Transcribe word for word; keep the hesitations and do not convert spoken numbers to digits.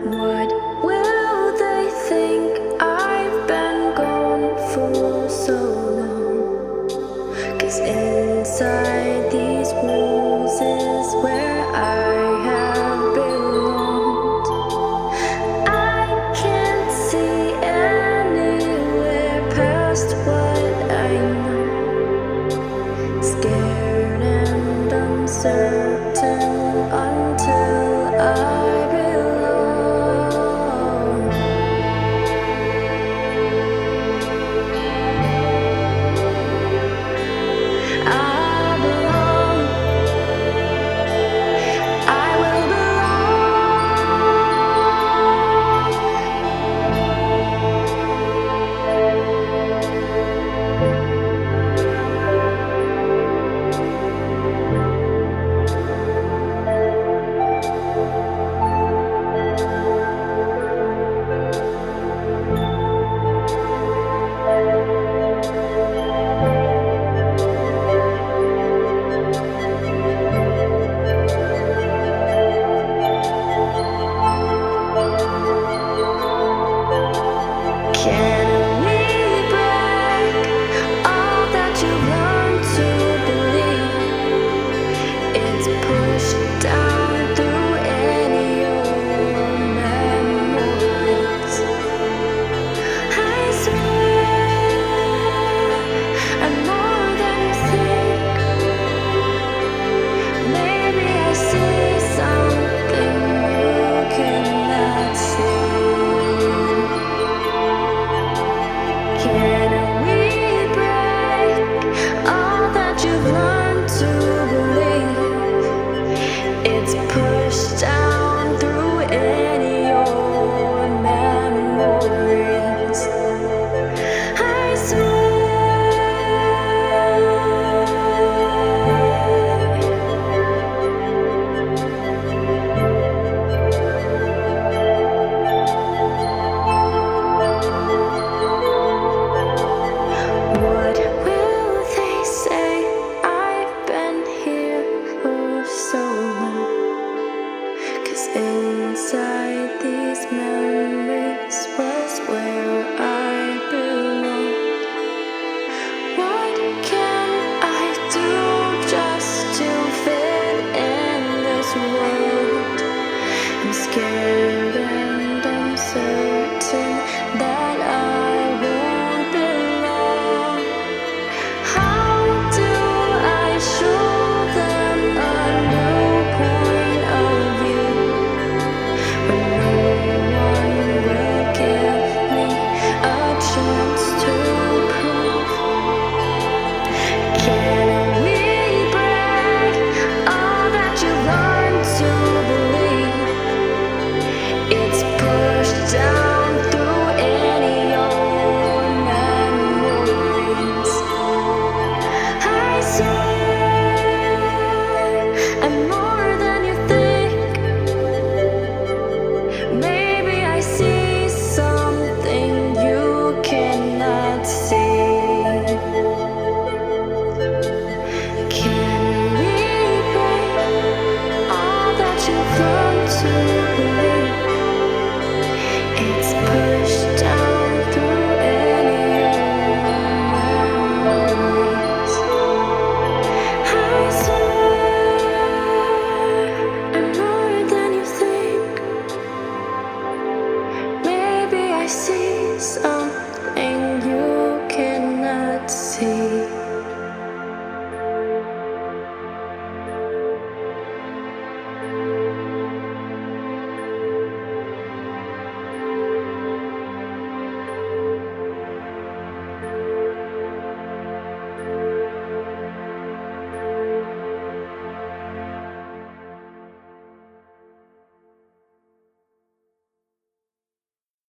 What will they think? I've been gone for so long. 'Cause inside these walls is where I have belonged. I can't see anywhere past what I know. Scared and uncertain until I belong. I belong. I will Can we break all that you've learned to believe? It's pushed down through any old memories. I swear I'm more than you think. Maybe I see something you cannot see. Can we break all that you've learned to believe? It's pushed down through any old memories. I What will they say? I've been here for so long. 'Cause inside these memories was where I belong. What can I do just to fit in this world? I'm scared and uncertain.